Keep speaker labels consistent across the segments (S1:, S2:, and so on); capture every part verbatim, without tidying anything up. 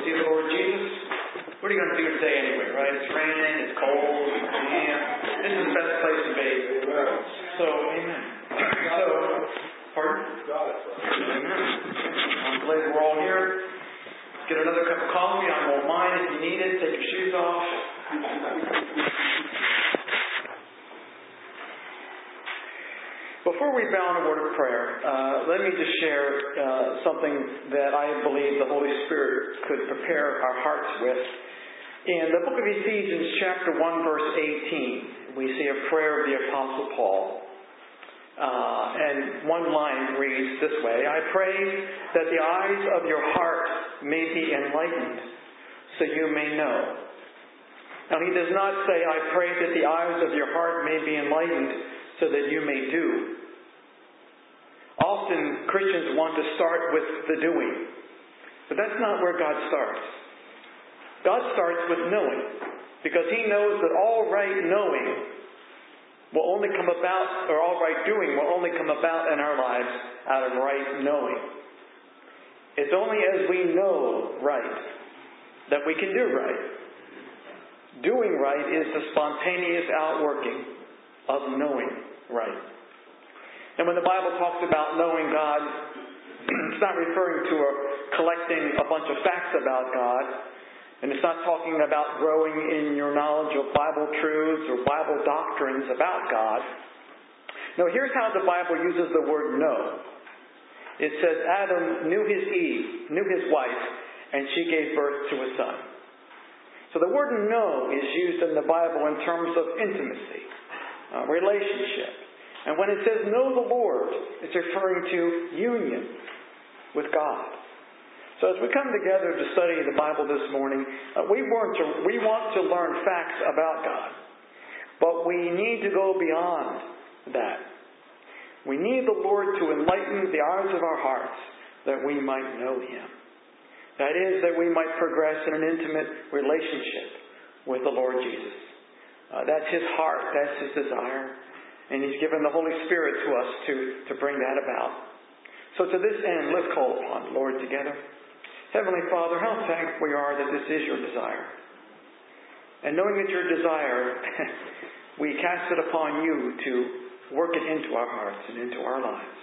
S1: see the Lord Jesus? What are you going to do today anyway, right? It's raining, it's cold, it's damp. This is the best place to be. So, amen. So, pardon? Amen. I'm glad we're all here. Get another cup of coffee. I won't mind if you need it. Take your shoes off. Before we bow in a word of prayer, uh, let me just share uh, something that I believe the Holy Spirit could prepare our hearts with. In the book of Ephesians, chapter one, verse eighteen, we see a prayer of the Apostle Paul. Uh, and one line reads this way, I pray that the eyes of your heart may be enlightened, so you may know. Now, he does not say, I pray that the eyes of your heart may be enlightened, so that you may do. Often Christians want to start with the doing. But that's not where God starts. God starts with knowing. Because He knows that all right knowing will only come about, or all right doing will only come about in our lives out of right knowing. It's only as we know right that we can do right. Doing right is the spontaneous outworking of knowing right. And when the Bible talks about knowing God, it's not referring to a, collecting a bunch of facts about God, and it's not talking about growing in your knowledge of Bible truths or Bible doctrines about God. No, here's how the Bible uses the word know. It says Adam knew his Eve, knew his wife, and she gave birth to a son. So the word know is used in the Bible in terms of intimacy, uh, relationship. And when it says know the Lord, it's referring to union with God. So as we come together to study the Bible this morning, uh, we, want to, we want to learn facts about God. But we need to go beyond that. We need the Lord to enlighten the eyes of our hearts that we might know Him. That is, that we might progress in an intimate relationship with the Lord Jesus. Uh, that's His heart. That's His desire. And He's given the Holy Spirit to us to, to bring that about. So to this end, let's call upon the Lord together. Heavenly Father, how thankful we are that this is your desire. And knowing it's your desire, we cast it upon you to work it into our hearts and into our lives.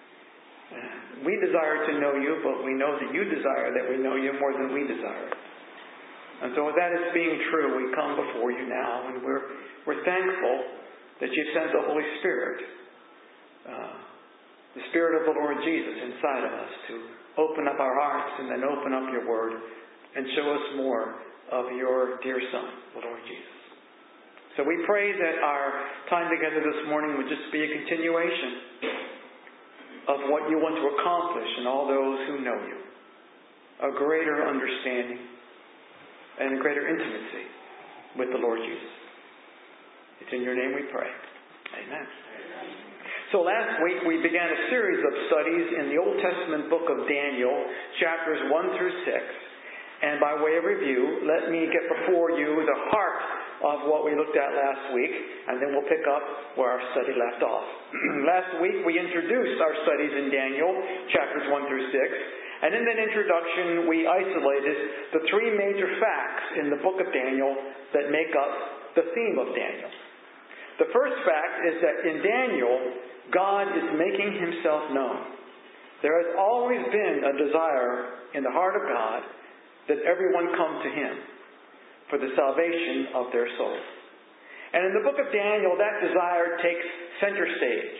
S1: Uh, we desire to know you, but we know that you desire that we know you more than we desire. And so with that as being true, we come before you now, and we're, we're thankful that you've sent the Holy Spirit, uh, the Spirit of the Lord Jesus inside of us to open up our hearts and then open up your Word and show us more of your dear Son, the Lord Jesus. So we pray that our time together this morning would just be a continuation of what you want to accomplish in all those who know you. A greater understanding and a greater intimacy with the Lord Jesus. It's in your name we pray. Amen. So last week we began a series of studies in the Old Testament book of Daniel, chapters one through six. And by way of review, let me get before you the heart of what we looked at last week, and then we'll pick up where our study left off. Last week we introduced our studies in Daniel, chapters one through six. And in that introduction we isolated the three major facts in the book of Daniel that make up the theme of Daniel. The first fact is that in Daniel, God is making Himself known. There has always been a desire in the heart of God that everyone come to Him for the salvation of their soul. And in the book of Daniel, that desire takes center stage.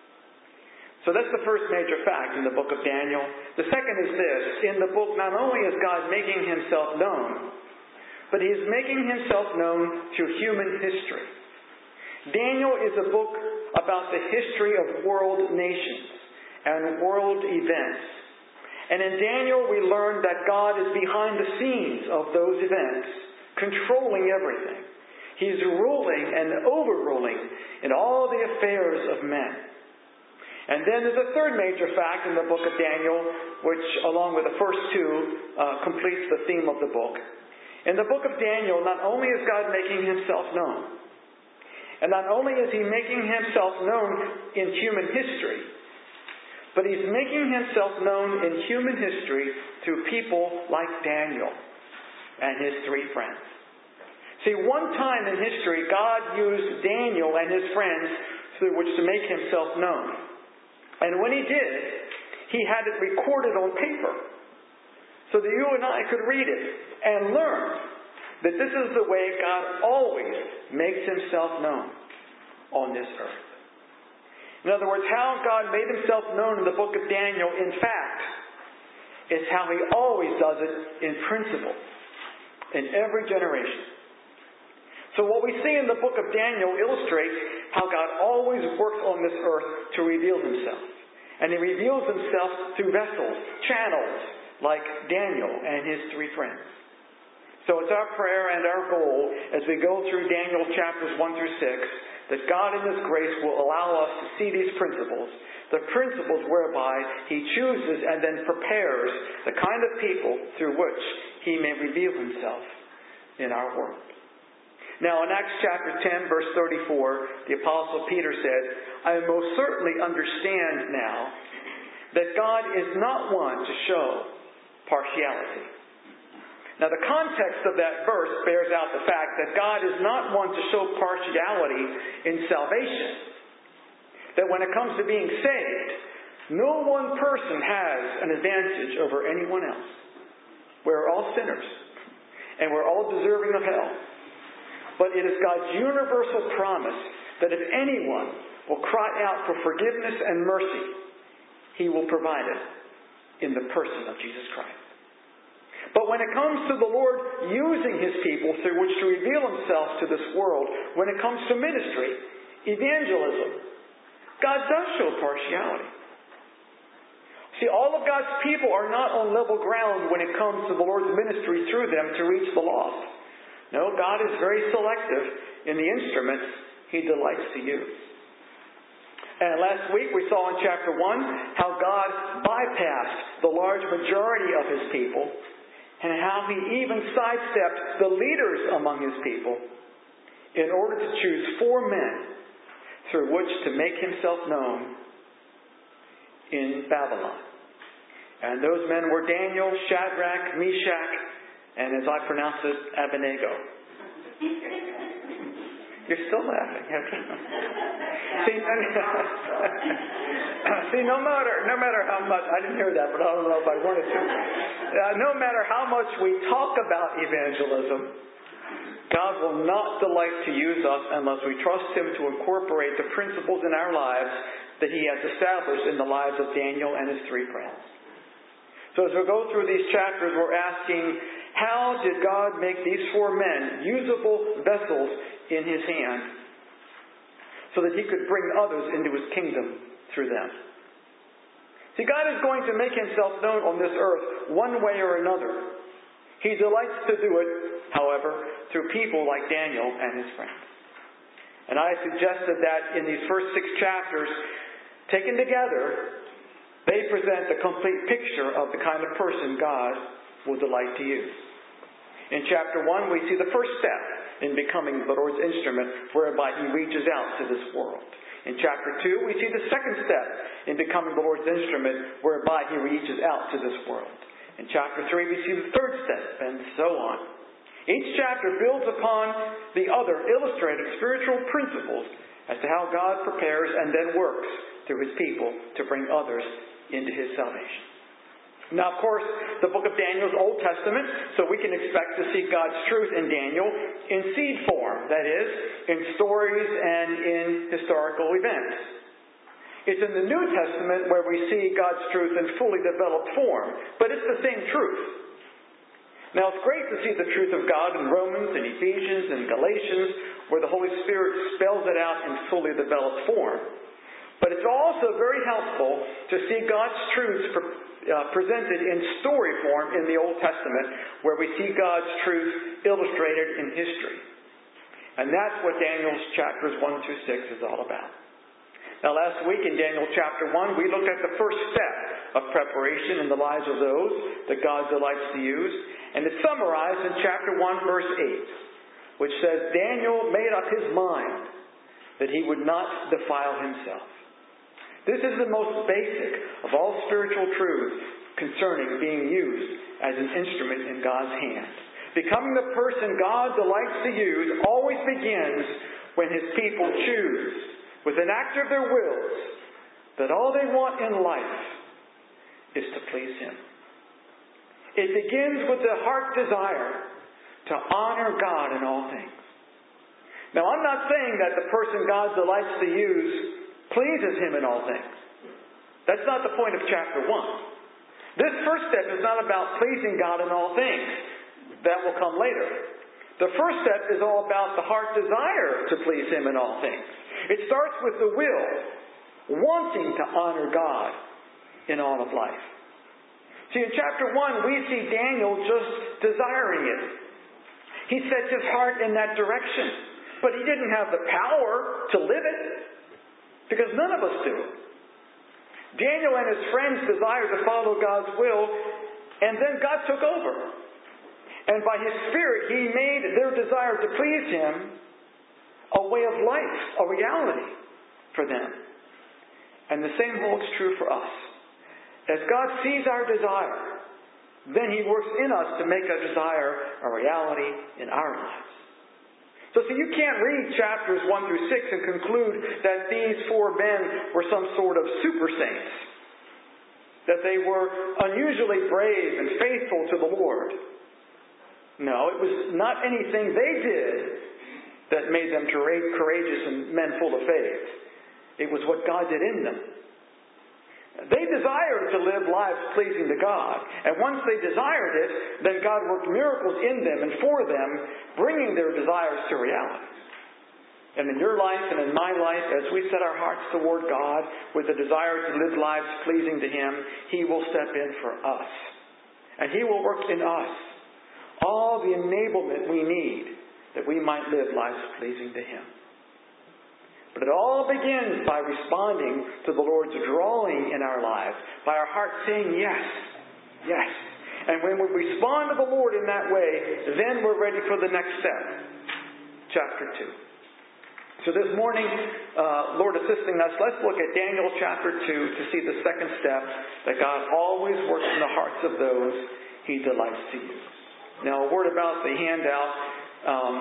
S1: So that's the first major fact in the book of Daniel. The second is this. In the book, not only is God making Himself known, but He is making Himself known through human history. Daniel is a book about the history of world nations and world events. And in Daniel we learn that God is behind the scenes of those events, controlling everything. He's ruling and overruling in all the affairs of men. And then there's a third major fact in the book of Daniel, which along with the first two uh, completes the theme of the book. In the book of Daniel, not only is God making Himself known, and not only is He making Himself known in human history, but He's making Himself known in human history through people like Daniel, and his three friends. See, one time in history, God used Daniel and his friends through which to make himself known. And when he did, he had it recorded on paper so that you and I could read it and learn that this is the way God always makes himself known on this earth. In other words, how God made himself known in the book of Daniel, in fact, is how he always does it in principle in every generation. So what we see in the book of Daniel illustrates how God always works on this earth to reveal himself. And he reveals himself through vessels, channels, like Daniel and his three friends. So it's our prayer and our goal as we go through Daniel chapters one through six that God in his grace will allow us to see these principles, the principles whereby he chooses and then prepares the kind of people through which he may reveal himself in our world. Now, in Acts chapter ten, verse thirty-four, the Apostle Peter said, I most certainly understand now that God is not one to show partiality. Now, the context of that verse bears out the fact that God is not one to show partiality in salvation. That when it comes to being saved, no one person has an advantage over anyone else. We're all sinners, and we're all deserving of hell. But it is God's universal promise that if anyone will cry out for forgiveness and mercy, he will provide it in the person of Jesus Christ. But when it comes to the Lord using his people through which to reveal himself to this world, when it comes to ministry, evangelism, God does show partiality. See, all of God's people are not on level ground when it comes to the Lord's ministry through them to reach the lost. No, God is very selective in the instruments he delights to use. And last week we saw in chapter one how God bypassed the large majority of his people and how he even sidestepped the leaders among his people in order to choose four men through which to make himself known in Babylon. And those men were Daniel, Shadrach, Meshach, and as I pronounce it, Abednego. You're still laughing. see, see, no matter no matter how much I didn't hear that, but I don't know if I wanted to. Uh, no matter how much we talk about evangelism, God will not delight to use us unless we trust him to incorporate the principles in our lives that he has established in the lives of Daniel and his three friends. So as we go through these chapters, we're asking, how did God make these four men usable vessels in his hand so that he could bring others into his kingdom through them? See, God is going to make himself known on this earth one way or another. He delights to do it, however, through people like Daniel and his friends. And I suggested that in these first six chapters, taken together, they present a complete picture of the kind of person God will delight to use. In chapter one, we see the first step in becoming the Lord's instrument whereby he reaches out to this world. In chapter two, we see the second step in becoming the Lord's instrument whereby he reaches out to this world. In chapter three, we see the third step, and so on. Each chapter builds upon the other, illustrating spiritual principles as to how God prepares and then works through his people to bring others into his salvation. Now, of course, the book of Daniel is Old Testament, so we can expect to see God's truth in Daniel in seed form, that is, in stories and in historical events. It's in the New Testament where we see God's truth in fully developed form, but it's the same truth. Now, it's great to see the truth of God in Romans and Ephesians and Galatians, where the Holy Spirit spells it out in fully developed form. But it's also very helpful to see God's truths pre- uh, presented in story form in the Old Testament, where we see God's truth illustrated in history. And that's what Daniel's chapters one through six is all about. Now, last week in Daniel chapter one, we looked at the first step of preparation in the lives of those that God delights to use. And it's summarized in chapter one, verse eight, which says, Daniel made up his mind that he would not defile himself. This is the most basic of all spiritual truths concerning being used as an instrument in God's hand. Becoming the person God delights to use always begins when His people choose, with an act of their wills, that all they want in life is to please Him. It begins with the heart desire to honor God in all things. Now, I'm not saying that the person God delights to use pleases Him in all things. That's not the point of chapter one. This first step is not about pleasing God in all things. That will come later. The first step is all about the heart desire to please Him in all things. It starts with the will, wanting to honor God in all of life. See, in chapter one, we see Daniel just desiring it. He sets his heart in that direction. But he didn't have the power to live it, because none of us do. Daniel and his friends desired to follow God's will, and then God took over. And by His Spirit, He made their desire to please Him a way of life, a reality for them. And the same holds true for us. As God sees our desire, then He works in us to make our desire a reality in our lives. So see, you can't read chapters one through six and conclude that these four men were some sort of super saints. That they were unusually brave and faithful to the Lord. No, it was not anything they did that made them courageous and men full of faith. It was what God did in them. They desired to live lives pleasing to God. And once they desired it, then God worked miracles in them and for them, bringing their desires to reality. And in your life and in my life, as we set our hearts toward God with a desire to live lives pleasing to Him, He will step in for us. And He will work in us all the enablement we need that we might live lives pleasing to Him. But it all begins by responding to the Lord's drawing in our lives, by our heart saying yes, yes. And when we respond to the Lord in that way, then we're ready for the next step. Chapter two. So this morning, uh, Lord assisting us, let's look at Daniel chapter two to see the second step, that God always works in the hearts of those He delights to use. Now, a word about the handout. Um,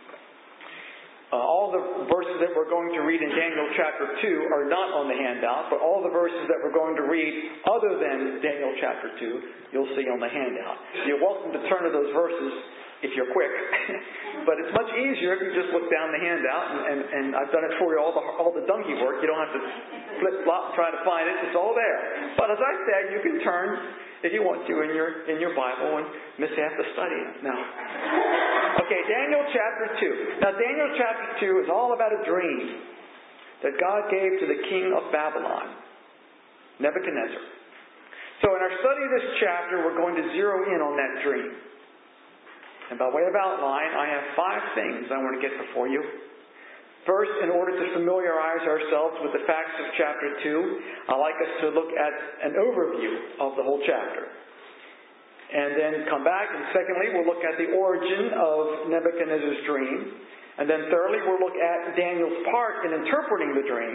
S1: uh, all the verses that we're going to read in Daniel chapter two are not on the handout, but all the verses that we're going to read other than Daniel chapter two, you'll see on the handout. You're welcome to turn to those verses if you're quick. But it's much easier if you just look down the handout, and, and, and I've done it for you, all the all the donkey work. You don't have to flip-flop and try to find it. It's all there. But as I said, you can turn if you want to in your in your Bible and miss half the study. No. Okay, Daniel chapter two. Now, Daniel chapter two is all about a dream that God gave to the king of Babylon, Nebuchadnezzar. So in our study of this chapter, we're going to zero in on that dream. And by way of outline, I have five things I want to get before you. First, in order to familiarize ourselves with the facts of chapter two, I'd like us to look at an overview of the whole chapter. And then come back, and secondly, we'll look at the origin of Nebuchadnezzar's dream. And then thirdly, we'll look at Daniel's part in interpreting the dream.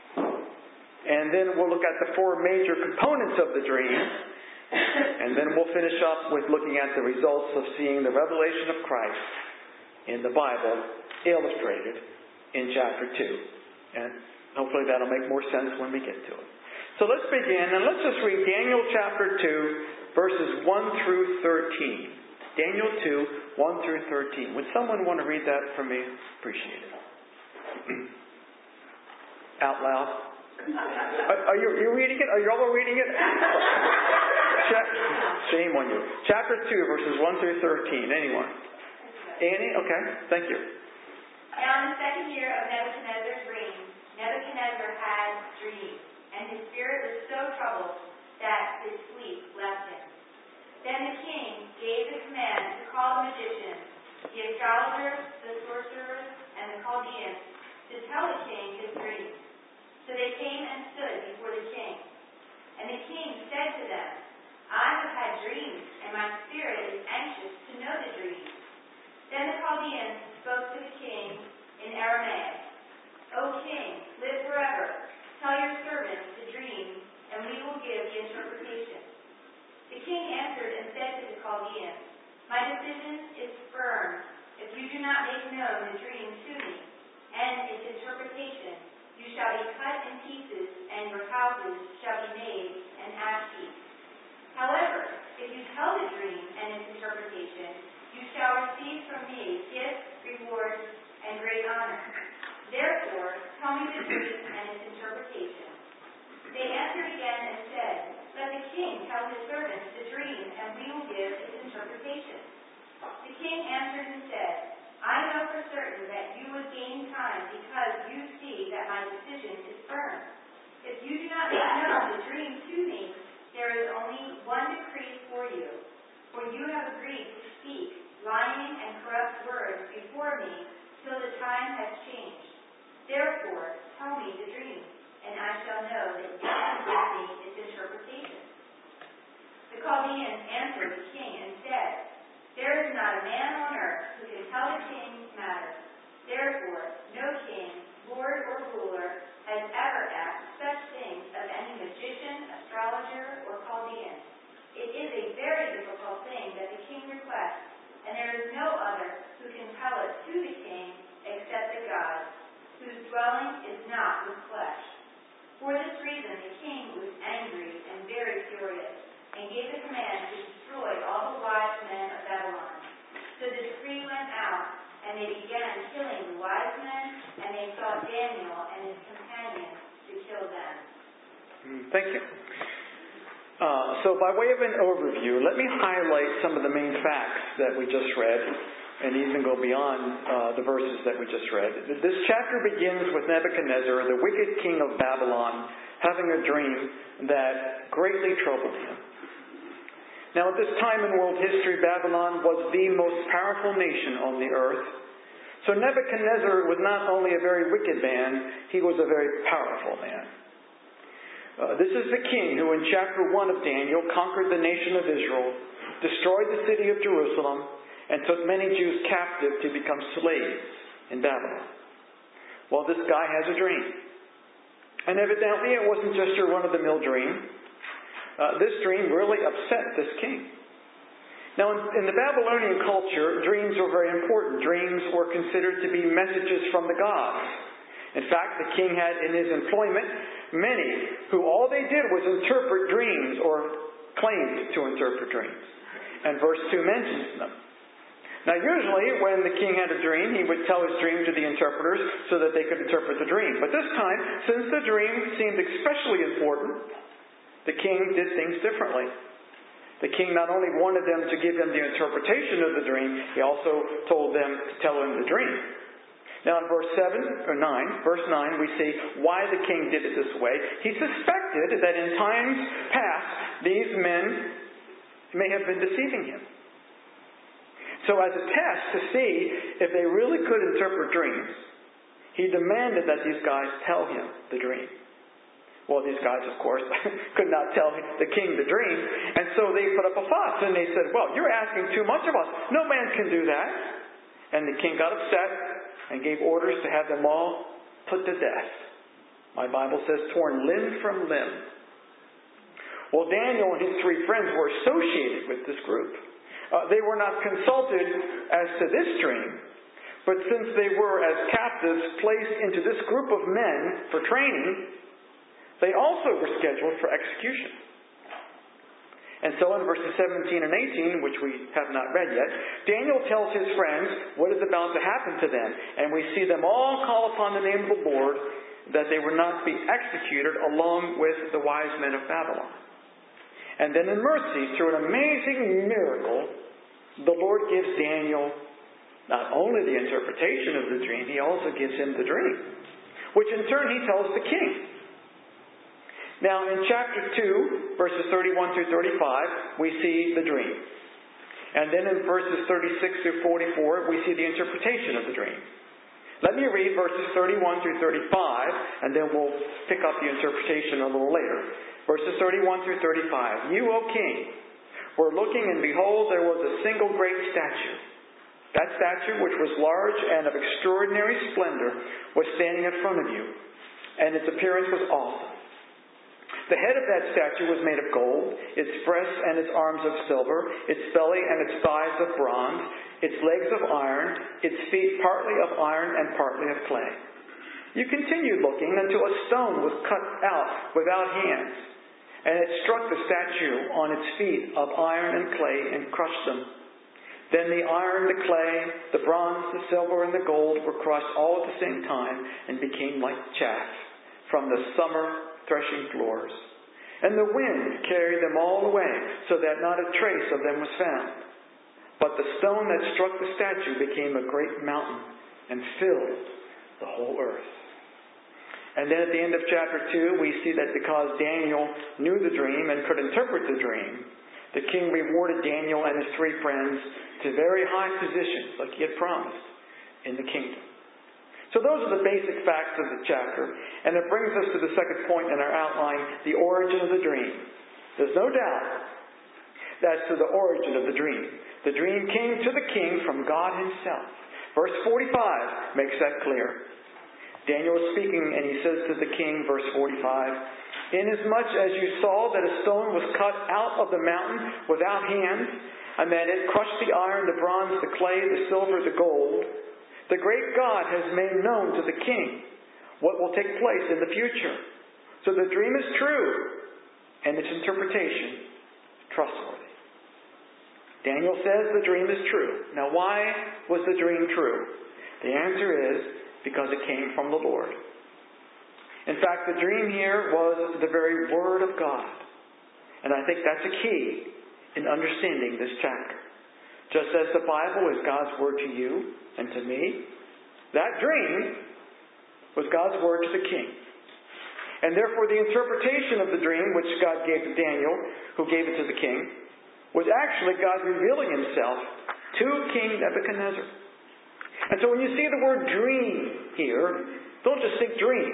S1: And then we'll look at the four major components of the dream. And then we'll finish up with looking at the results of seeing the revelation of Christ in the Bible illustrated in chapter two. And hopefully that'll make more sense when we get to it. So let's begin, and let's just read Daniel chapter two, verses one through thirteen. Daniel two, one through thirteen. Would someone want to read that for me? Appreciate it. Out loud. Are, are you, you reading it? Are you all reading it? Shame on you. Chapter two, verses one through thirteen. Anyone? Annie? Okay. Thank you.
S2: Now in the second year of Nebuchadnezzar's reign, Nebuchadnezzar had dreams, and his spirit was so troubled that his sleep left him. Then the king gave the command to call the magicians, the astrologers, the sorcerers, and the Chaldeans, to tell the king his dreams. So they came and stood before the king. And the king said to them, I have had dreams, and my spirit is anxious to know the dreams. Then the Chaldeans spoke to the king in Aramaic. O king, live forever. Tell your servants the dreams, and we will give the interpretation. The king answered and said to the Chaldeans, My decision is shall be cut in pieces, and your houses shall be made an ash heap. However, if you tell the dream and its interpretation, you shall receive from me gifts, rewards, and great honor. Therefore, tell me the dream and its interpretation. They answered again and said, Let the king tell his servants the dream, and we will give its interpretation. The king answered and said, I know for certain that you would gain time because you see that my decision is firm. If you do not make known the dream to me, there is only one decree for you. For you have agreed to speak lying and corrupt words before me till the time has changed. Therefore, tell me the dream, and I shall know that you can give me its interpretation. The Chaldeans answered the king and said, There is not a man on earth who can tell the king's matter. Therefore, no king, lord, or ruler has ever asked such things of any magician, astrologer, or Chaldean. It is a very difficult thing that the king requests, and there is no other who can tell it to the king except the God, whose dwelling is not with flesh. For this reason the king was angry and very furious, and gave the command to destroy all the wise men of Babylon. So the decree went out, and they began killing the wise men, and they sought Daniel and his companions to kill them.
S1: Thank you. Uh, so by way of an overview, let me highlight some of the main facts that we just read, and even go beyond uh, the verses that we just read. This chapter begins with Nebuchadnezzar, the wicked king of Babylon, having a dream that greatly troubled him. Now, at this time in world history, Babylon was the most powerful nation on the earth. So Nebuchadnezzar was not only a very wicked man, he was a very powerful man. Uh, this is the king who in chapter one of Daniel conquered the nation of Israel, destroyed the city of Jerusalem, and took many Jews captive to become slaves in Babylon. Well, this guy has a dream. And evidently it wasn't just your run-of-the-mill dream. Uh, this dream really upset this king. Now, in, in the Babylonian culture, dreams were very important. Dreams were considered to be messages from the gods. In fact, the king had in his employment many who all they did was interpret dreams or claimed to interpret dreams. And verse two mentions them. Now, usually when the king had a dream, he would tell his dream to the interpreters so that they could interpret the dream. But this time, since the dream seemed especially important, the king did things differently. The king not only wanted them to give him the interpretation of the dream, he also told them to tell him the dream. Now in verse seven, or nine, verse nine, we see why the king did it this way. He suspected that in times past, these men may have been deceiving him. So as a test to see if they really could interpret dreams, he demanded that these guys tell him the dream. Well, these guys, of course, could not tell the king the dream, and so they put up a fuss, and they said, well, you're asking too much of us. No man can do that. And the king got upset and gave orders to have them all put to death. My Bible says torn limb from limb. Well, Daniel and his three friends were associated with this group. Uh, they were not consulted as to this dream, but since they were as captives placed into this group of men for training, they also were scheduled for execution. And so in verses seventeen and eighteen, which we have not read yet, Daniel tells his friends what is about to happen to them. And we see them all call upon the name of the Lord, that they would not be executed along with the wise men of Babylon. And then in mercy, through an amazing miracle, the Lord gives Daniel not only the interpretation of the dream, he also gives him the dream, which in turn he tells the king. Now, in chapter two, verses thirty-one through thirty-five, we see the dream. And then in verses thirty-six through forty-four, we see the interpretation of the dream. Let me read verses thirty-one through thirty-five, and then we'll pick up the interpretation a little later. Verses thirty-one through thirty-five. You, O king, were looking, and behold, there was a single great statue. That statue, which was large and of extraordinary splendor, was standing in front of you, and its appearance was awesome. The head of that statue was made of gold, its breasts and its arms of silver, its belly and its thighs of bronze, its legs of iron, its feet partly of iron and partly of clay. You continued looking until a stone was cut out without hands, and it struck the statue on its feet of iron and clay and crushed them. Then the iron, the clay, the bronze, the silver, and the gold were crushed all at the same time and became like chaff from the summer threshing floors. And the wind carried them all away, so that not a trace of them was found. But the stone that struck the statue became a great mountain and filled the whole earth. And then at the end of chapter two, we see that because Daniel knew the dream and could interpret the dream, the king rewarded Daniel and his three friends to very high positions, like he had promised, in the kingdom. So those are the basic facts of the chapter. And it brings us to the second point in our outline, the origin of the dream. There's no doubt as to the origin of the dream. The dream came to the king from God himself. Verse forty-five makes that clear. Daniel is speaking and he says to the king, verse forty-five, "Inasmuch as you saw that a stone was cut out of the mountain without hands, and that it crushed the iron, the bronze, the clay, the silver, the gold, the great God has made known to the king what will take place in the future. So the dream is true, and its interpretation trustworthy." Daniel says the dream is true. Now, why was the dream true? The answer is because it came from the Lord. In fact, the dream here was the very Word of God. And I think that's a key in understanding this chapter. Just as the Bible is God's Word to you and to me, that dream was God's Word to the king. And therefore the interpretation of the dream, which God gave to Daniel, who gave it to the king, was actually God revealing himself to King Nebuchadnezzar. And so when you see the word dream here, don't just think dream.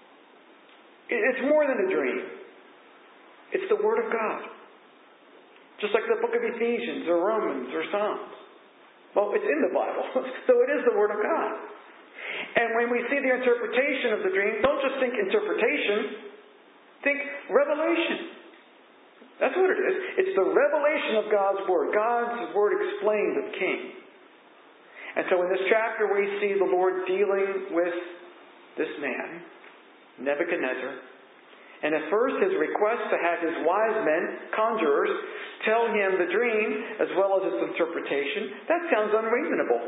S1: It's more than a dream. It's the Word of God. Just like the book of Ephesians or Romans or Psalms. Well, it's in the Bible. So it is the Word of God. And when we see the interpretation of the dream, don't just think interpretation. Think revelation. That's what it is. It's the revelation of God's Word. God's Word explained to the king. And so in this chapter we see the Lord dealing with this man, Nebuchadnezzar. And at first his request to have his wise men, conjurers, tell him the dream as well as its interpretation, that sounds unreasonable.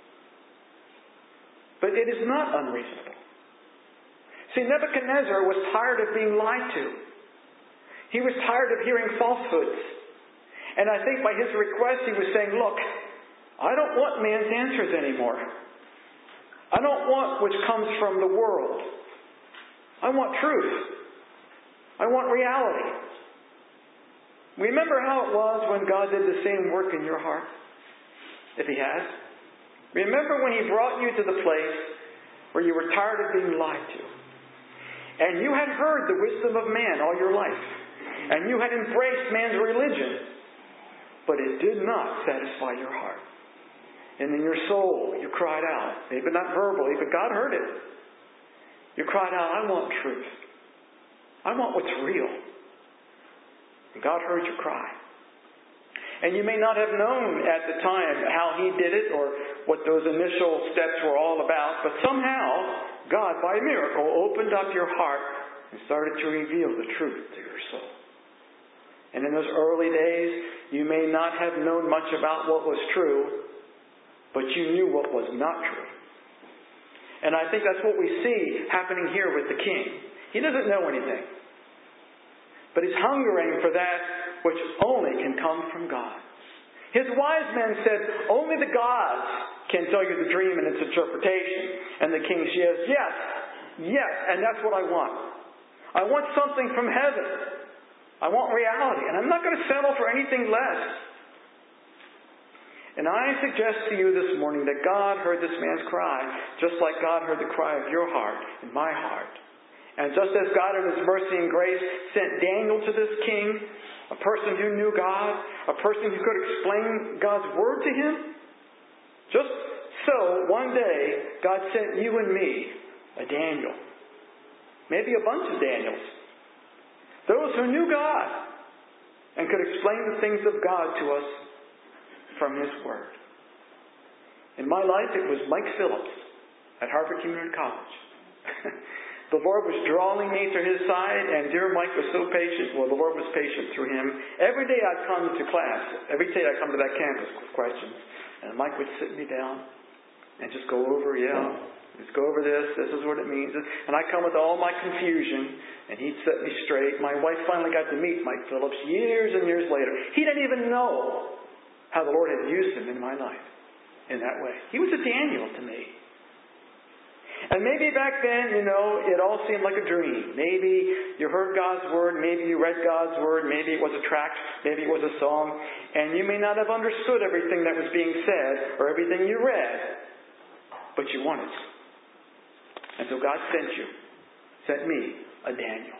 S1: But it is not unreasonable. See, Nebuchadnezzar was tired of being lied to. He was tired of hearing falsehoods. And I think by his request he was saying, look, I don't want man's answers anymore. I don't want which comes from the world. I want truth. I want reality. Remember how it was when God did the same work in your heart? If He has. Remember when He brought you to the place where you were tired of being lied to. And you had heard the wisdom of man all your life. And you had embraced man's religion. But it did not satisfy your heart. And in your soul, you cried out, maybe not verbally, but God heard it. You cried out, I want truth. I want what's real. And God heard your cry. And you may not have known at the time how He did it or what those initial steps were all about, but somehow God, by miracle, opened up your heart and started to reveal the truth to your soul. And in those early days, you may not have known much about what was true, but you knew what was not true. And I think that's what we see happening here with the king. He doesn't know anything. But he's hungering for that which only can come from God. His wise men said, only the gods can tell you the dream and its interpretation. And the king says, yes, yes, and that's what I want. I want something from heaven. I want reality. And I'm not going to settle for anything less. And I suggest to you this morning that God heard this man's cry, just like God heard the cry of your heart and my heart. And just as God in His mercy and grace sent Daniel to this king, a person who knew God, a person who could explain God's Word to him, just so one day God sent you and me a Daniel. Maybe a bunch of Daniels. Those who knew God and could explain the things of God to us from His Word. In my life, it was Mike Phillips at Harvard Community College. The Lord was drawing me to His side, and dear Mike was so patient. Well, the Lord was patient through him. Every day I'd come to class. Every day I'd come to that campus with questions. And Mike would sit me down and just go over, yeah, let's go over this. This is what it means. And I'd come with all my confusion, and he'd set me straight. My wife finally got to meet Mike Phillips years and years later. He didn't even know how the Lord had used him in my life in that way. He was a Daniel to me. And maybe back then, you know, it all seemed like a dream. Maybe you heard God's Word, maybe you read God's Word, maybe it was a tract, maybe it was a song, and you may not have understood everything that was being said or everything you read, but you wanted to. And so God sent you, sent me, a Daniel.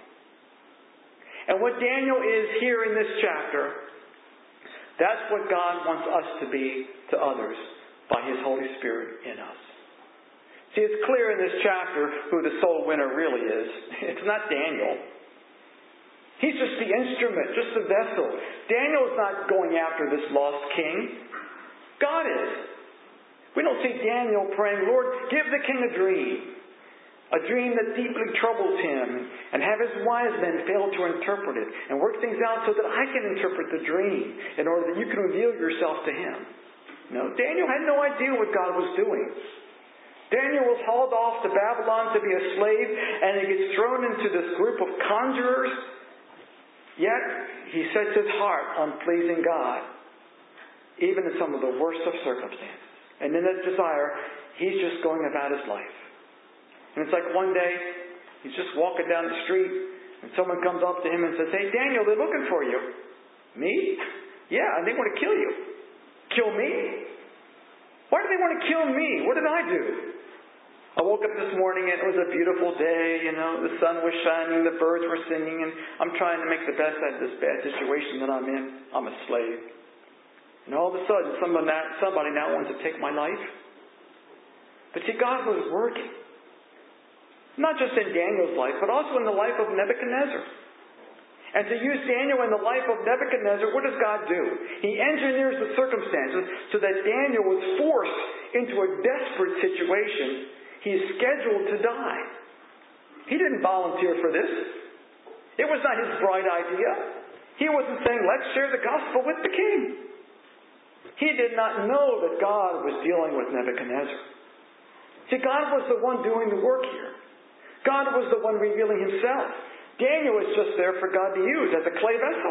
S1: And what Daniel is here in this chapter, that's what God wants us to be to others by His Holy Spirit in us. See, it's clear in this chapter who the soul winner really is. It's not Daniel. He's just the instrument, just the vessel. Daniel's not going after this lost king. God is. We don't see Daniel praying, Lord, give the king a dream. A dream that deeply troubles him. And have his wise men fail to interpret it. And work things out so that I can interpret the dream in order that you can reveal yourself to him. No, Daniel had no idea what God was doing. Daniel was hauled off to Babylon to be a slave, and he gets thrown into this group of conjurers. Yet, he sets his heart on pleasing God, even in some of the worst of circumstances. And in that desire, he's just going about his life. And it's like one day, he's just walking down the street, and someone comes up to him and says, hey, Daniel, they're looking for you. Me? Yeah, and they want to kill you. Kill me? Why do they want to kill me? What did I do? I woke up this morning and it was a beautiful day, you know, the sun was shining, the birds were singing, and I'm trying to make the best out of this bad situation that I'm in. I'm a slave. And all of a sudden, somebody now, somebody now wants to take my life. But see, God was working. Not just in Daniel's life, but also in the life of Nebuchadnezzar. And to use Daniel in the life of Nebuchadnezzar, what does God do? He engineers the circumstances so that Daniel was forced into a desperate situation. He is scheduled to die. He didn't volunteer for this. It was not his bright idea. He wasn't saying, let's share the gospel with the king. He did not know that God was dealing with Nebuchadnezzar. See, God was the one doing the work here. God was the one revealing himself. Daniel was just there for God to use as a clay vessel.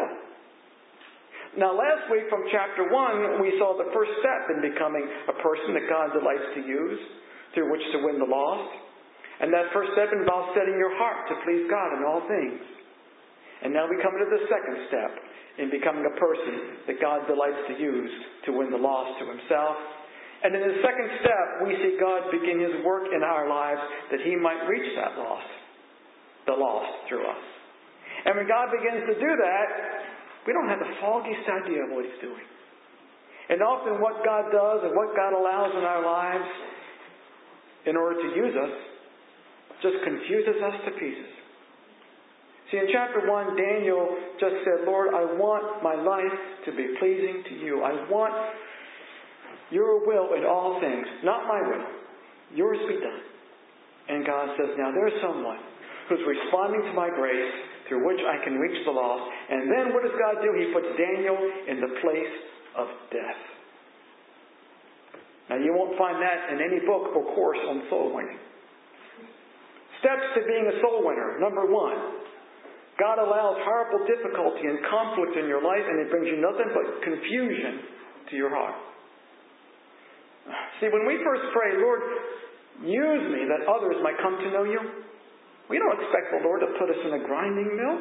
S1: Now, last week from chapter one, we saw the first step in becoming a person that God delights to use, through which to win the lost. And that first step involves setting your heart to please God in all things. And now we come to the second step in becoming a person that God delights to use to win the lost to himself. And in the second step, we see God begin his work in our lives that he might reach that lost, the lost through us. And when God begins to do that, we don't have the foggiest idea of what he's doing. And often what God does and what God allows in our lives in order to use us just confuses us to pieces. See, in chapter one, Daniel just said, Lord, I want my life to be pleasing to you. I want your will in all things, not my will. Yours be done. And God says, now there's someone who's responding to my grace through which I can reach the lost. And then what does God do? He puts Daniel in the place of death. Now you won't find that in any book or course on soul winning. Steps to being a soul winner. Number one, God allows horrible difficulty and conflict in your life, and it brings you nothing but confusion to your heart. See, when we first pray, Lord, use me that others might come to know you, we don't expect the Lord to put us in a grinding mill.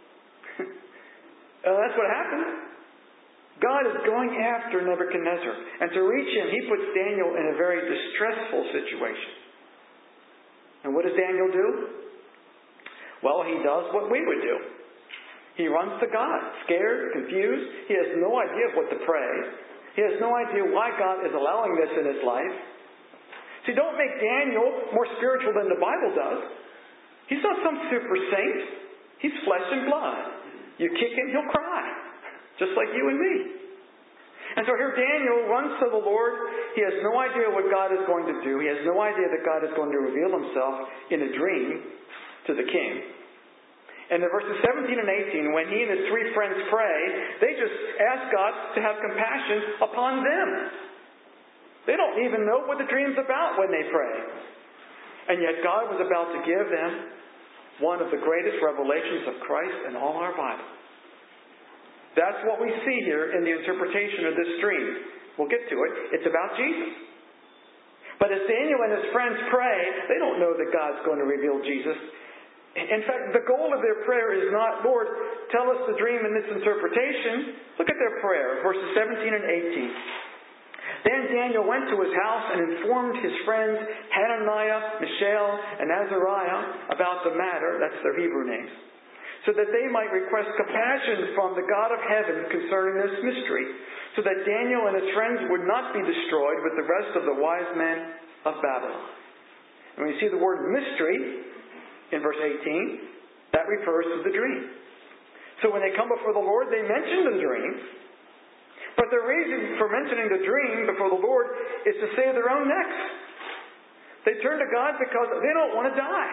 S1: uh, that's what happened. God is going after Nebuchadnezzar. And to reach him, he puts Daniel in a very distressful situation. And what does Daniel do? Well, he does what we would do. He runs to God, scared, confused. He has no idea what to pray. He has no idea why God is allowing this in his life. See, don't make Daniel more spiritual than the Bible does. He's not some super saint. He's flesh and blood. You kick him, he'll cry. Just like you and me. And so here Daniel runs to the Lord. He has no idea what God is going to do. He has no idea that God is going to reveal himself in a dream to the king. And in verses seventeen and eighteen, when he and his three friends pray, they just ask God to have compassion upon them. They don't even know what the dream's about when they pray. And yet God was about to give them one of the greatest revelations of Christ in all our Bible. That's what we see here in the interpretation of this dream. We'll get to it. It's about Jesus. But as Daniel and his friends pray, they don't know that God's going to reveal Jesus. In fact, the goal of their prayer is not, Lord, tell us the dream and its interpretation. Look at their prayer, verses seventeen and eighteen. Then Daniel went to his house and informed his friends Hananiah, Mishael, and Azariah about the matter. That's their Hebrew names. So that they might request compassion from the God of heaven concerning this mystery, so that Daniel and his friends would not be destroyed with the rest of the wise men of Babylon. And when you see the word mystery in verse eighteen, that refers to the dream. So when they come before the Lord, they mention the dream, but the reason for mentioning the dream before the Lord is to save their own necks. They turn to God because they don't want to die.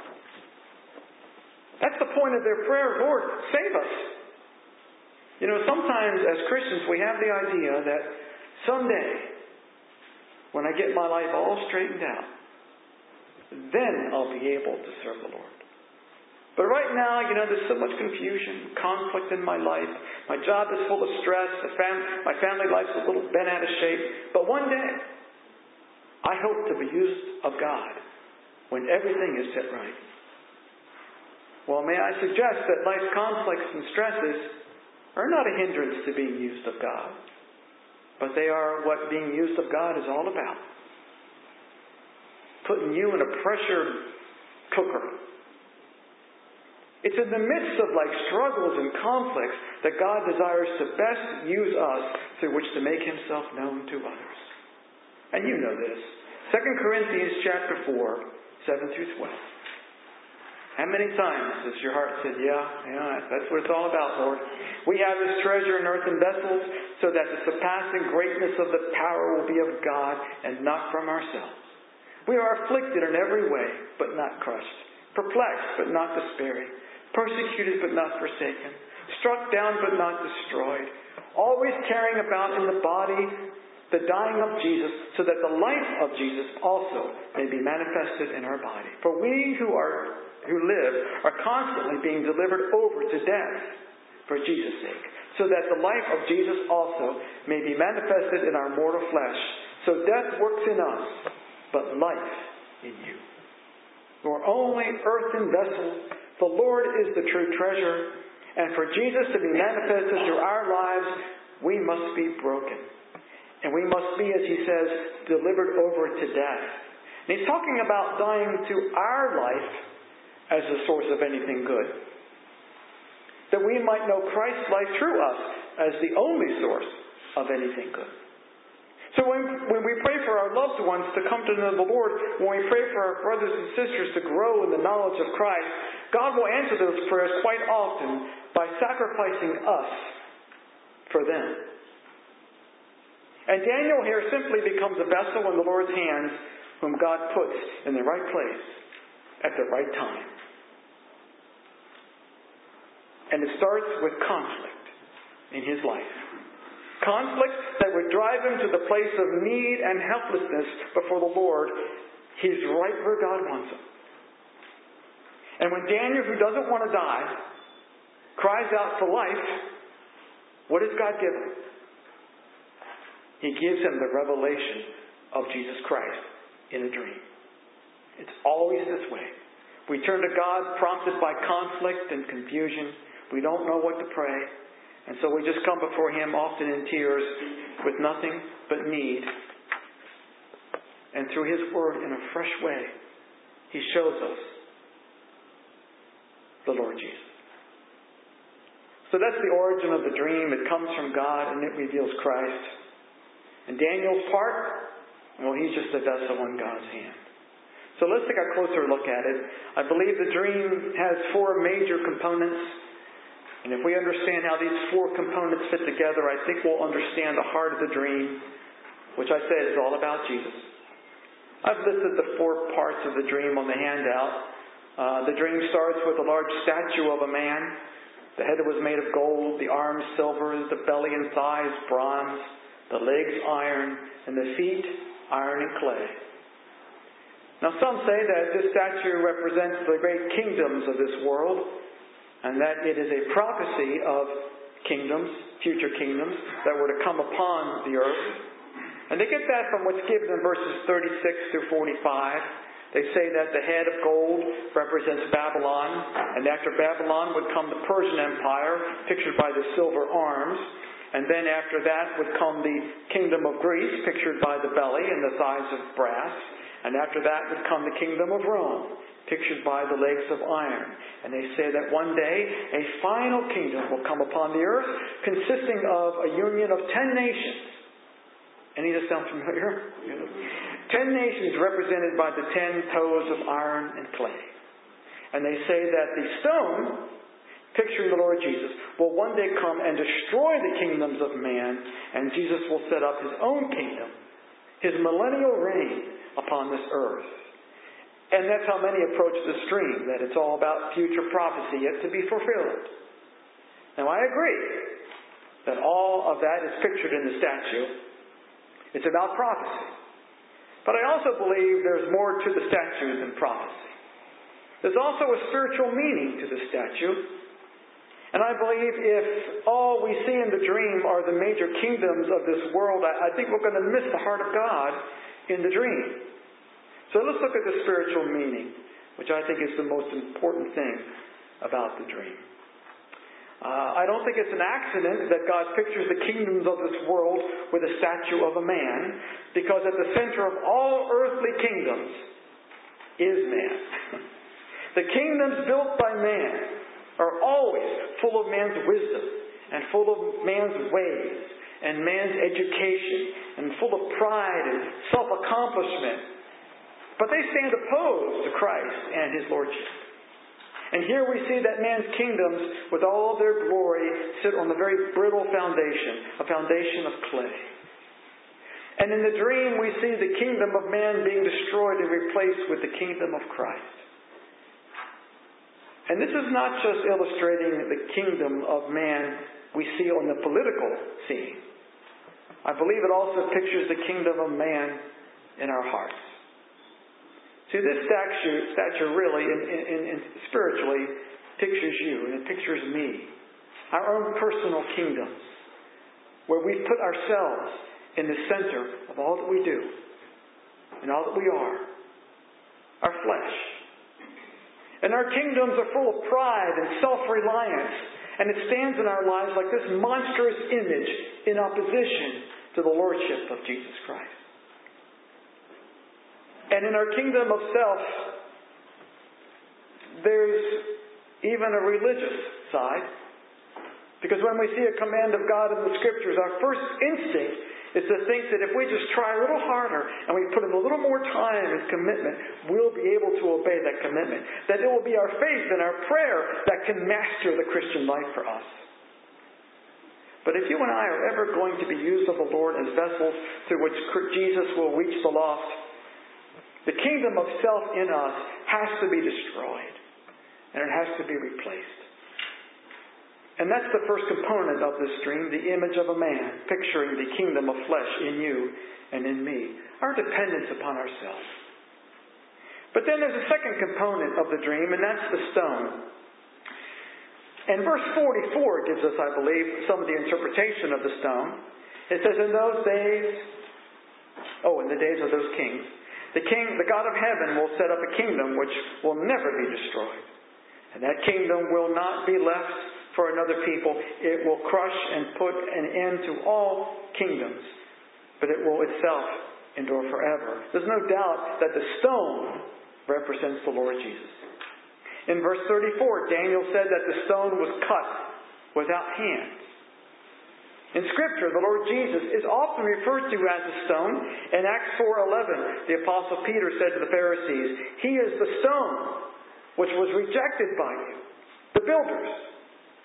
S1: That's the point of their prayer. Lord, save us. You know, sometimes as Christians we have the idea that someday, when I get my life all straightened out, then I'll be able to serve the Lord. But right now, you know, there's so much confusion, conflict in my life. My job is full of stress. The fam- my family life's a little bent out of shape. But one day, I hope to be used of God when everything is set right. Well, may I suggest that life's conflicts and stresses are not a hindrance to being used of God, but they are what being used of God is all about. Putting you in a pressure cooker. It's in the midst of like struggles and conflicts that God desires to best use us through which to make himself known to others. And you know this. Second Corinthians chapter four, seven through twelve. How many times has your heart said, yeah, yeah, that's what it's all about, Lord. We have this treasure in earthen vessels so that the surpassing greatness of the power will be of God and not from ourselves. We are afflicted in every way, but not crushed. Perplexed, but not despairing. Persecuted, but not forsaken. Struck down, but not destroyed. Always carrying about in the body the dying of Jesus, so that the life of Jesus also may be manifested in our body. For we who are who live are constantly being delivered over to death for Jesus' sake, so that the life of Jesus also may be manifested in our mortal flesh. So death works in us, but life in you. Nor only earthen vessels, the Lord is the true treasure, and for Jesus to be manifested through our lives, we must be broken. And we must be, as he says, delivered over to death. And he's talking about dying to our life as the source of anything good. That we might know Christ's life through us as the only source of anything good. So when, when we pray for our loved ones to come to know the Lord, when we pray for our brothers and sisters to grow in the knowledge of Christ, God will answer those prayers quite often by sacrificing us for them. And Daniel here simply becomes a vessel in the Lord's hands whom God puts in the right place at the right time. And it starts with conflict in his life. Conflict that would drive him to the place of need and helplessness before the Lord. He's right where God wants him. And when Daniel, who doesn't want to die, cries out for life, what does God give him? He gives him the revelation of Jesus Christ in a dream. It's always this way. We turn to God prompted by conflict and confusion. We don't know what to pray. And so we just come before him often in tears with nothing but need. And through his word in a fresh way, he shows us the Lord Jesus. So that's the origin of the dream. It comes from God and it reveals Christ. And Daniel's part, well, he's just a vessel in God's hand. So let's take a closer look at it. I believe the dream has four major components. And if we understand how these four components fit together, I think we'll understand the heart of the dream, which I said is all about Jesus. I've listed the four parts of the dream on the handout. Uh, the dream starts with a large statue of a man. The head was made of gold, the arms silver, the belly and thighs bronze, the legs iron, and the feet iron and clay. Now some say that this statue represents the great kingdoms of this world, and that it is a prophecy of kingdoms, future kingdoms, that were to come upon the earth. And they get that from what's given in verses thirty-six through forty-five. They say that the head of gold represents Babylon, and after Babylon would come the Persian Empire, pictured by the silver arms. And then after that would come the kingdom of Greece, pictured by the belly and the thighs of brass. And after that would come the kingdom of Rome, pictured by the legs of iron. And they say that one day a final kingdom will come upon the earth, consisting of a union of ten nations. Any of this sound familiar? Ten nations represented by the ten toes of iron and clay. And they say that the stone, picturing the Lord Jesus, will one day come and destroy the kingdoms of man, and Jesus will set up His own kingdom, His millennial reign upon this earth. And that's how many approach the stream, that it's all about future prophecy yet to be fulfilled. Now I agree that all of that is pictured in the statue. It's about prophecy. But I also believe there's more to the statue than prophecy. There's also a spiritual meaning to the statue. And I believe if all we see in the dream are the major kingdoms of this world, I think we're going to miss the heart of God in the dream. So let's look at the spiritual meaning, which I think is the most important thing about the dream. Uh, I don't think it's an accident that God pictures the kingdoms of this world with a statue of a man, because at the center of all earthly kingdoms is man. The kingdoms built by man are always full of man's wisdom and full of man's ways and man's education and full of pride and self-accomplishment. But they stand opposed to Christ and His Lordship. And here we see that man's kingdoms, with all their glory, sit on a very brittle foundation, a foundation of clay. And in the dream we see the kingdom of man being destroyed and replaced with the kingdom of Christ. And this is not just illustrating the kingdom of man we see on the political scene. I believe it also pictures the kingdom of man in our hearts. See, this statue, statue really, in, in, in spiritually, pictures you and it pictures me. Our own personal kingdoms, where we put ourselves in the center of all that we do and all that we are. Our flesh. And our kingdoms are full of pride and self-reliance, and it stands in our lives like this monstrous image in opposition to the Lordship of Jesus Christ. And in our kingdom of self, there's even a religious side. Because when we see a command of God in the Scriptures, our first instinct is to think that if we just try a little harder and we put in a little more time and commitment, we'll be able to obey that commitment. That it will be our faith and our prayer that can master the Christian life for us. But if you and I are ever going to be used of the Lord as vessels through which Jesus will reach the lost, the kingdom of self in us has to be destroyed. And it has to be replaced. And that's the first component of this dream, the image of a man, picturing the kingdom of flesh in you and in me. Our dependence upon ourselves. But then there's a second component of the dream, and that's the stone. And verse forty-four gives us, I believe, some of the interpretation of the stone. It says, in those days, oh, in the days of those kings, The king, the God of heaven, will set up a kingdom which will never be destroyed. And that kingdom will not be left for another people. It will crush and put an end to all kingdoms. But it will itself endure forever. There's no doubt that the stone represents the Lord Jesus. In verse thirty-four, Daniel said that the stone was cut without hands. In Scripture, the Lord Jesus is often referred to as a stone. In Acts four eleven, the Apostle Peter said to the Pharisees, He is the stone which was rejected by you, the builders,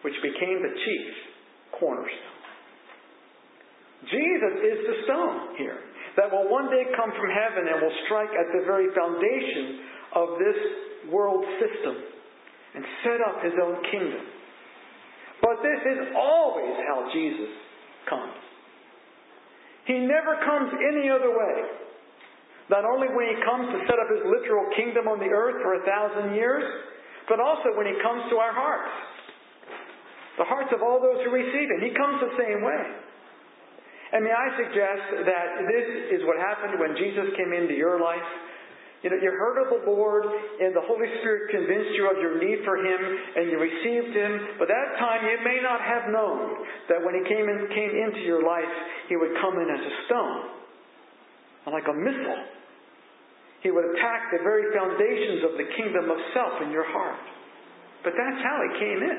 S1: which became the chief cornerstone. Jesus is the stone here that will one day come from heaven and will strike at the very foundation of this world system and set up His own kingdom. But this is always how Jesus comes. He never comes any other way. Not only when He comes to set up His literal kingdom on the earth for a thousand years, but also when He comes to our hearts. The hearts of all those who receive Him. He comes the same way. And may I suggest that this is what happened when Jesus came into your life. You know, you heard of the Lord and the Holy Spirit convinced you of your need for Him and you received Him. But that time you may not have known that when He came in, came into your life, He would come in as a stone, like a missile. He would attack the very foundations of the kingdom of self in your heart. But that's how He came in.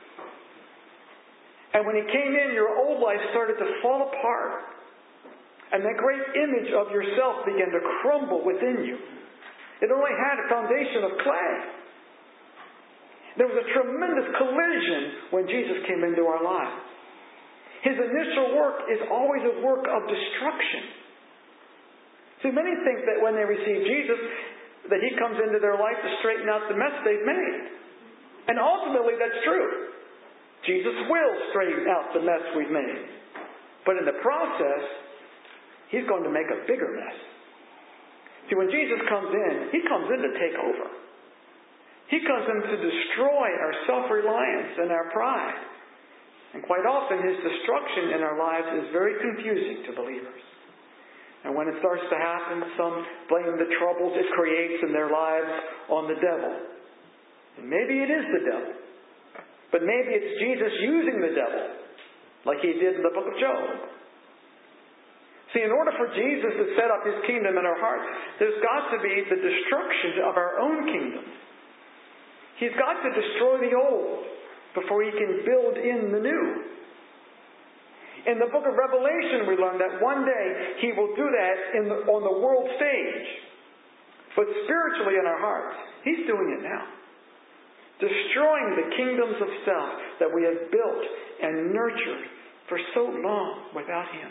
S1: And when He came in, your old life started to fall apart. And that great image of yourself began to crumble within you. It only had a foundation of clay. There was a tremendous collision when Jesus came into our lives. His initial work is always a work of destruction. See, many think that when they receive Jesus, that He comes into their life to straighten out the mess they've made. And ultimately, that's true. Jesus will straighten out the mess we've made. But in the process, He's going to make a bigger mess. See, when Jesus comes in, He comes in to take over. He comes in to destroy our self-reliance and our pride. And quite often, His destruction in our lives is very confusing to believers. And when it starts to happen, some blame the troubles it creates in their lives on the devil. And maybe it is the devil. But maybe it's Jesus using the devil, like He did in the book of Job. See, in order for Jesus to set up His kingdom in our hearts, there's got to be the destruction of our own kingdom. He's got to destroy the old before He can build in the new. In the book of Revelation, we learn that one day He will do that in the, on the world stage. But spiritually in our hearts, He's doing it now. Destroying the kingdoms of self that we have built and nurtured for so long without Him.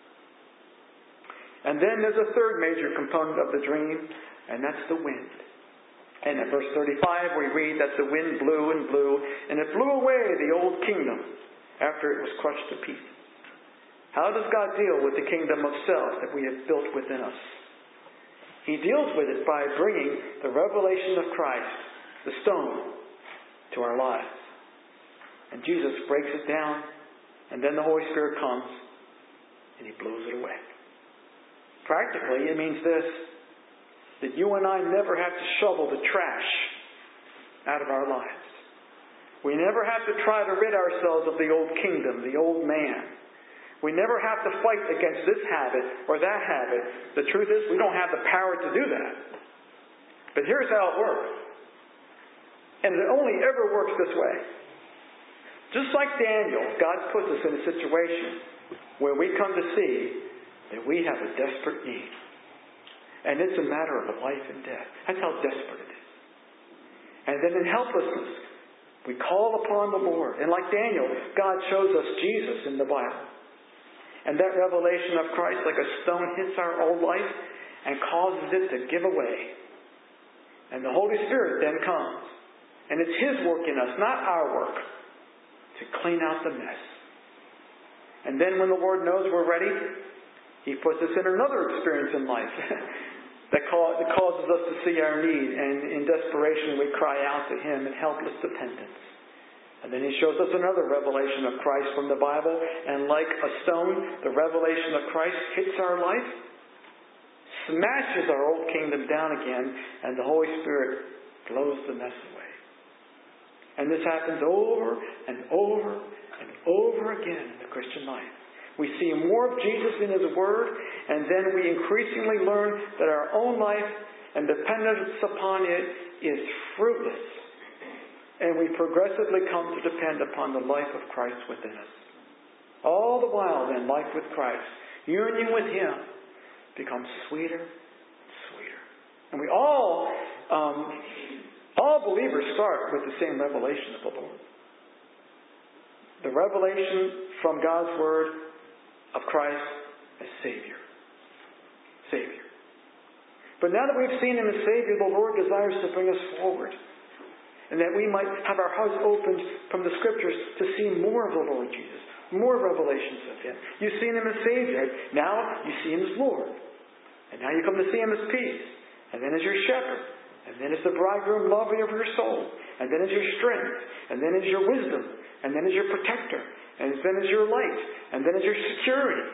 S1: And then there's a third major component of the dream, and that's the wind. And in verse thirty-five we read that the wind blew and blew, and it blew away the old kingdom after it was crushed to pieces. How does God deal with the kingdom of self that we have built within us? He deals with it by bringing the revelation of Christ, the stone, to our lives. And Jesus breaks it down, and then the Holy Spirit comes, and He blows it away. Practically, it means this, that you and I never have to shovel the trash out of our lives. We never have to try to rid ourselves of the old kingdom, the old man. We never have to fight against this habit or that habit. The truth is, we don't have the power to do that. But here's how it works. And it only ever works this way. Just like Daniel, God puts us in a situation where we come to see that we have a desperate need. And it's a matter of life and death. That's how desperate it is. And then in helplessness, we call upon the Lord. And like Daniel, God shows us Jesus in the Bible. And that revelation of Christ, like a stone, hits our old life and causes it to give away. And the Holy Spirit then comes. And it's His work in us, not our work, to clean out the mess. And then when the Lord knows we're ready, He puts us in another experience in life that causes us to see our need. And in desperation we cry out to Him in helpless dependence. And then He shows us another revelation of Christ from the Bible. And like a stone, the revelation of Christ hits our life, smashes our old kingdom down again, and the Holy Spirit blows the mess away. And this happens over and over and over again in the Christian life. We see more of Jesus in His Word, and then we increasingly learn that our own life and dependence upon it is fruitless. And we progressively come to depend upon the life of Christ within us. All the while then, life with Christ, union with Him, becomes sweeter and sweeter. And we all... Um, All believers start with the same revelation of the Lord. the revelation from God's Word of Christ as Savior. Savior. But now that we've seen Him as Savior, the Lord desires to bring us forward. And that we might have our hearts opened from the Scriptures to see more of the Lord Jesus. More revelations of Him. You've seen Him as Savior. Now you see Him as Lord. And now you come to see Him as peace. And then as your shepherd. And then as the bridegroom lover of your soul. And then as your strength. And then as your wisdom. And then as your protector. And then as your light. And then as your security.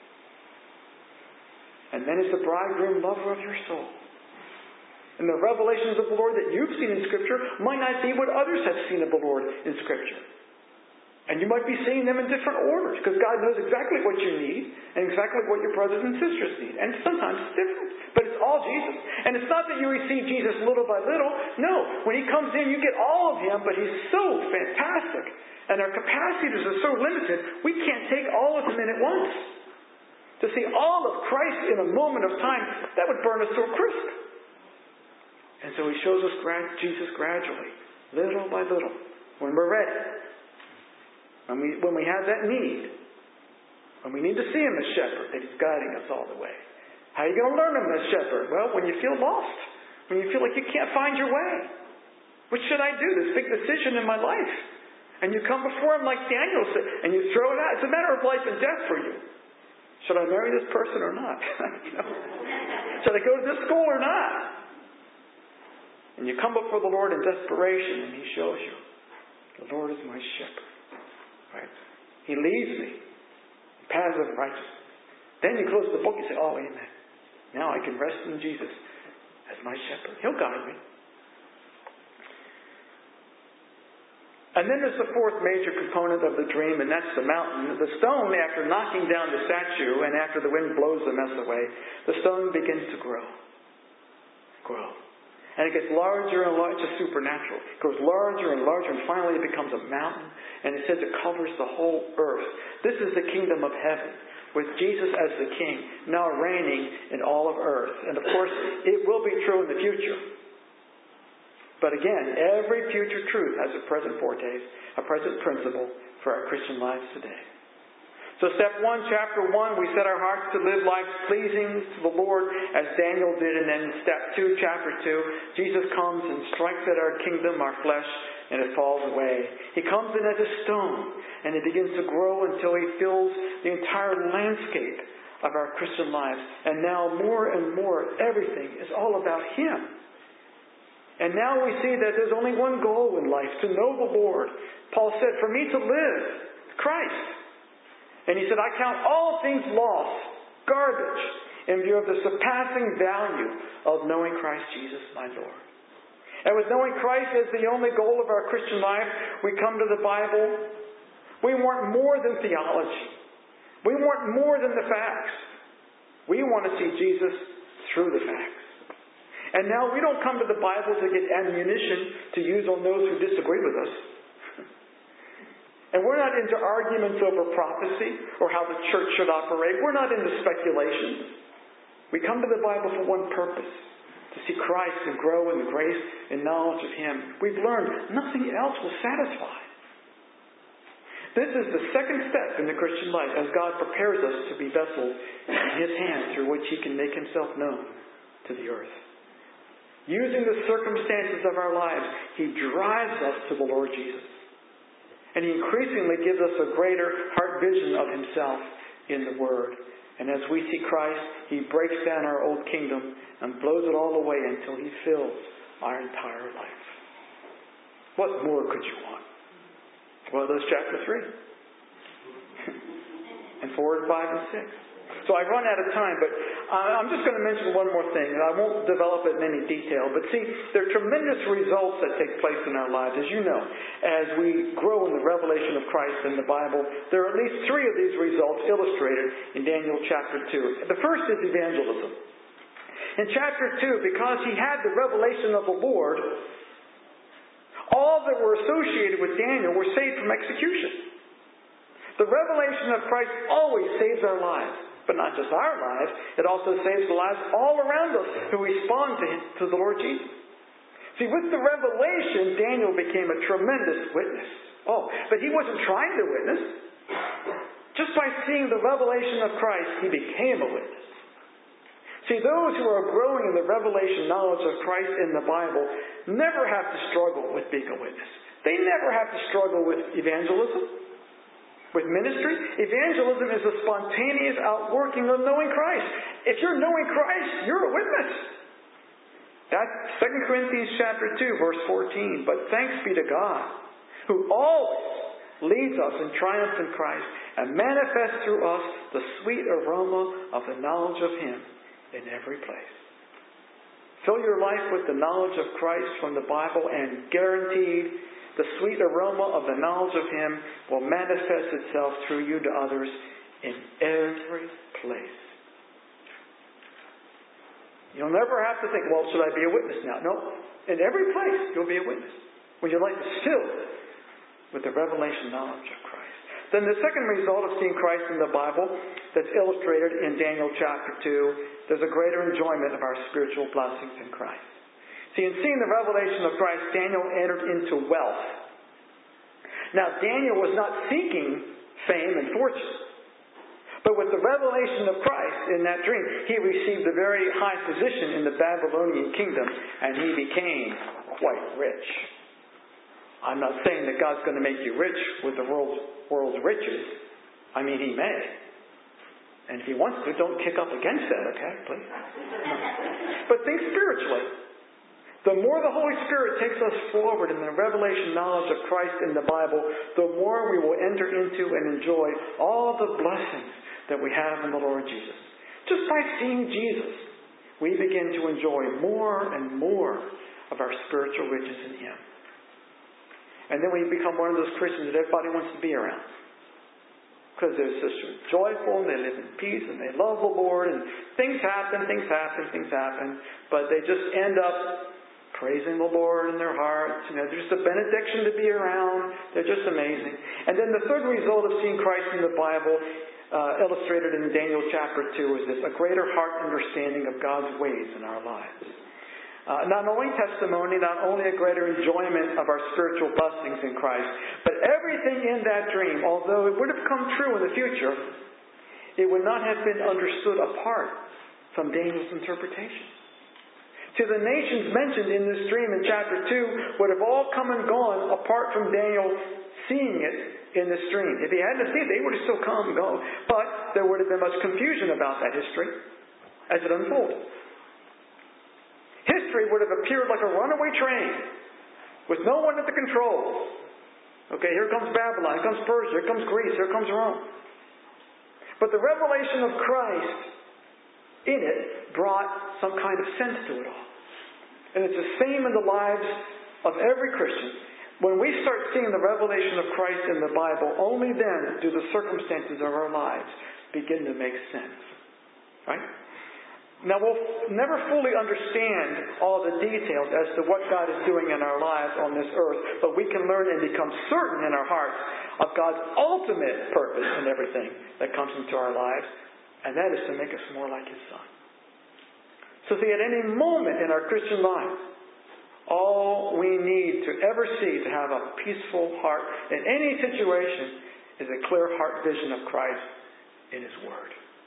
S1: And then as the bridegroom lover of your soul. And the revelations of the Lord that you've seen in Scripture might not be what others have seen of the Lord in Scripture. And you might be seeing them in different orders, because God knows exactly what you need and exactly what your brothers and sisters need. And sometimes it's different, but it's all Jesus. And it's not that you receive Jesus little by little. No, when He comes in, you get all of Him, but He's so fantastic. And our capacities are so limited, we can't take all of Him in at once. To see all of Christ in a moment of time, that would burn us to a crisp. And so He shows us Jesus gradually, little by little, when we're ready. When we, when we have that need. When we need to see Him as shepherd, that He's guiding us all the way. How are you going to learn Him as shepherd? Well, when you feel lost. When you feel like you can't find your way. What should I do? This big decision in my life. And you come before Him like Daniel said, and you throw it out. It's a matter of life and death for you. Should I marry this person or not? You know? Should I go to this school or not? And you come before the Lord in desperation, and He shows you, the Lord is my shepherd. Right? He leads me in paths of righteousness. Then you close the book and say, oh, amen. Now I can rest in Jesus as my shepherd. He'll guide me. And then there's the fourth major component of the dream, and that's the mountain. The stone, after knocking down the statue, and after the wind blows the mess away, the stone begins to grow. Grow. And it gets larger and larger. It's supernatural. It grows larger and larger, and finally it becomes a mountain. And it says it covers the whole earth. This is the kingdom of heaven, with Jesus as the King, now reigning in all of earth. And of course, it will be true in the future. But again, every future truth has a present foretaste, a present principle for our Christian lives today. So step one, chapter one, we set our hearts to live lives pleasing to the Lord as Daniel did. And then step two, chapter two, Jesus comes and strikes at our kingdom, our flesh, and it falls away. He comes in as a stone, and it begins to grow until He fills the entire landscape of our Christian lives. And now more and more, everything is all about Him. And now we see that there's only one goal in life, to know the Lord. Paul said, for me to live, Christ. And he said, I count all things lost, garbage, in view of the surpassing value of knowing Christ Jesus, my Lord. And with knowing Christ as the only goal of our Christian life, we come to the Bible. We want more than theology. We want more than the facts. We want to see Jesus through the facts. And now we don't come to the Bible to get ammunition to use on those who disagree with us. And we're not into arguments over prophecy or how the church should operate. We're not into speculations. We come to the Bible for one purpose, to see Christ and grow in the grace and knowledge of Him. We've learned nothing else will satisfy. This is the second step in the Christian life as God prepares us to be vessels in His hand through which He can make Himself known to the earth. Using the circumstances of our lives, He drives us to the Lord Jesus. And He increasingly gives us a greater heart vision of Himself in the Word. And as we see Christ, He breaks down our old kingdom and blows it all away until He fills our entire life. What more could you want? Well, there's chapter three. And four and five and six. So I've run out of time, but I'm just going to mention one more thing, and I won't develop it in any detail. But see, there are tremendous results that take place in our lives. As you know, as we grow in the revelation of Christ in the Bible, there are at least three of these results illustrated in Daniel chapter two. The first is evangelism. In chapter two, because he had the revelation of the Lord, all that were associated with Daniel were saved from execution. The revelation of Christ always saves our lives. But not just our lives, it also saves the lives all around us who respond to, him, to the Lord Jesus. See, with the revelation, Daniel became a tremendous witness. Oh, but he wasn't trying to witness. Just by seeing the revelation of Christ, he became a witness. See, those who are growing in the revelation knowledge of Christ in the Bible never have to struggle with being a witness. They never have to struggle with evangelism, with ministry. Evangelism is a spontaneous outworking of knowing Christ. If you're knowing Christ, you're a witness. That's Second Corinthians chapter two, verse fourteen. But thanks be to God, who always leads us in triumph in Christ and manifests through us the sweet aroma of the knowledge of Him in every place. Fill your life with the knowledge of Christ from the Bible, and guaranteed the sweet aroma of the knowledge of Him will manifest itself through you to others in every place. You'll never have to think, well, should I be a witness now? No. In every place, you'll be a witness. When your life is filled with the revelation knowledge of Christ. Then the second result of seeing Christ in the Bible that's illustrated in Daniel chapter two, there's a greater enjoyment of our spiritual blessings in Christ. See, in seeing the revelation of Christ, Daniel entered into wealth. Now, Daniel was not seeking fame and fortune. But with the revelation of Christ in that dream, he received a very high position in the Babylonian kingdom, and he became quite rich. I'm not saying that God's going to make you rich with the world's, world's riches. I mean, He may. And if He wants to, don't kick up against that, okay? Please. But think spiritually. The more the Holy Spirit takes us forward in the revelation knowledge of Christ in the Bible, the more we will enter into and enjoy all the blessings that we have in the Lord Jesus. Just by seeing Jesus, we begin to enjoy more and more of our spiritual riches in Him. And then we become one of those Christians that everybody wants to be around. Because they're so joyful, and they live in peace, and they love the Lord, and things happen, things happen, things happen. But they just end up praising the Lord in their hearts. You know, they're just a benediction to be around. They're just amazing. And then the third result of seeing Christ in the Bible, uh, illustrated in Daniel chapter two, is this: a greater heart understanding of God's ways in our lives. Uh, not only testimony, not only a greater enjoyment of our spiritual blessings in Christ, but everything in that dream, although it would have come true in the future, it would not have been understood apart from Daniel's interpretation. To the nations mentioned in this dream in chapter two would have all come and gone apart from Daniel seeing it in this dream. If he hadn't seen it, they would have still come and go. But there would have been much confusion about that history as it unfolded. History would have appeared like a runaway train with no one at the controls. Okay, here comes Babylon, here comes Persia, here comes Greece, here comes Rome. But the revelation of Christ in it brought some kind of sense to it all. And it's the same in the lives of every Christian. When we start seeing the revelation of Christ in the Bible, only then do the circumstances of our lives begin to make sense. Right? Now, we'll never fully understand all the details as to what God is doing in our lives on this earth, but we can learn and become certain in our hearts of God's ultimate purpose in everything that comes into our lives, and that is to make us more like His Son. So see, at any moment in our Christian life, all we need to ever see to have a peaceful heart in any situation is a clear heart vision of Christ in His Word.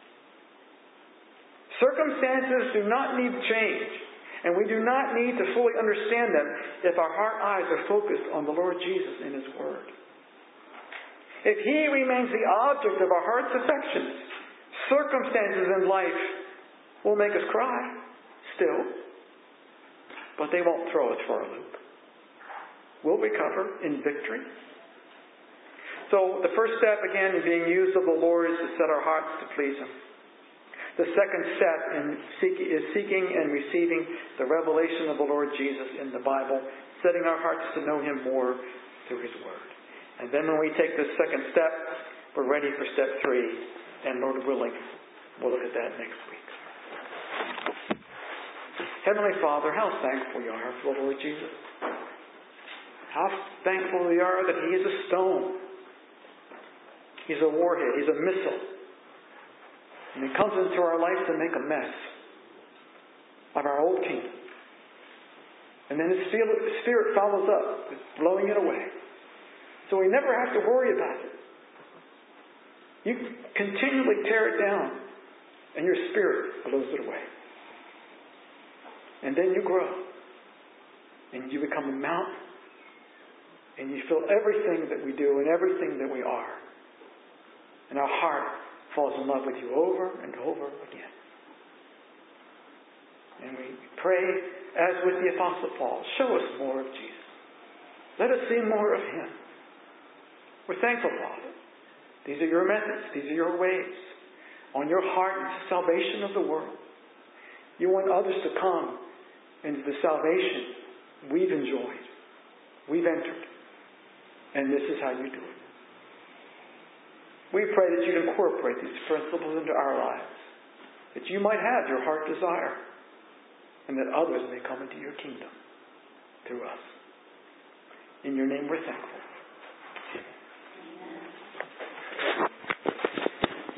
S1: Circumstances do not need change, and we do not need to fully understand them if our heart eyes are focused on the Lord Jesus and His Word. If He remains the object of our heart's affections, circumstances in life will make us cry, still, but they won't throw us for a loop. We'll recover in victory. So the first step, again, in being used of the Lord is to set our hearts to please Him. The second step in seek, is seeking and receiving the revelation of the Lord Jesus in the Bible, setting our hearts to know Him more through His Word. And then when we take this second step, we're ready for step three. And Lord willing, we'll look at that next week. Heavenly Father, how thankful we are for the Lord Jesus. How thankful we are that He is a stone. He's a warhead. He's a missile. And He comes into our life to make a mess of our old kingdom. And then His Spirit follows up, blowing it away. So we never have to worry about it. You continually tear it down, and your spirit blows it away. And then you grow, and you become a mountain, and you feel everything that we do and everything that we are. And our heart falls in love with you over and over again. And we pray, as with the Apostle Paul, show us more of Jesus. Let us see more of Him. We're thankful, Father. These are your methods. These are your ways. On your heart is the salvation of the world. You want others to come into the salvation we've enjoyed, we've entered. And this is how you do it. We pray that you'd incorporate these principles into our lives, that you might have your heart desire, and that others may come into your kingdom through us. In your name we're thankful.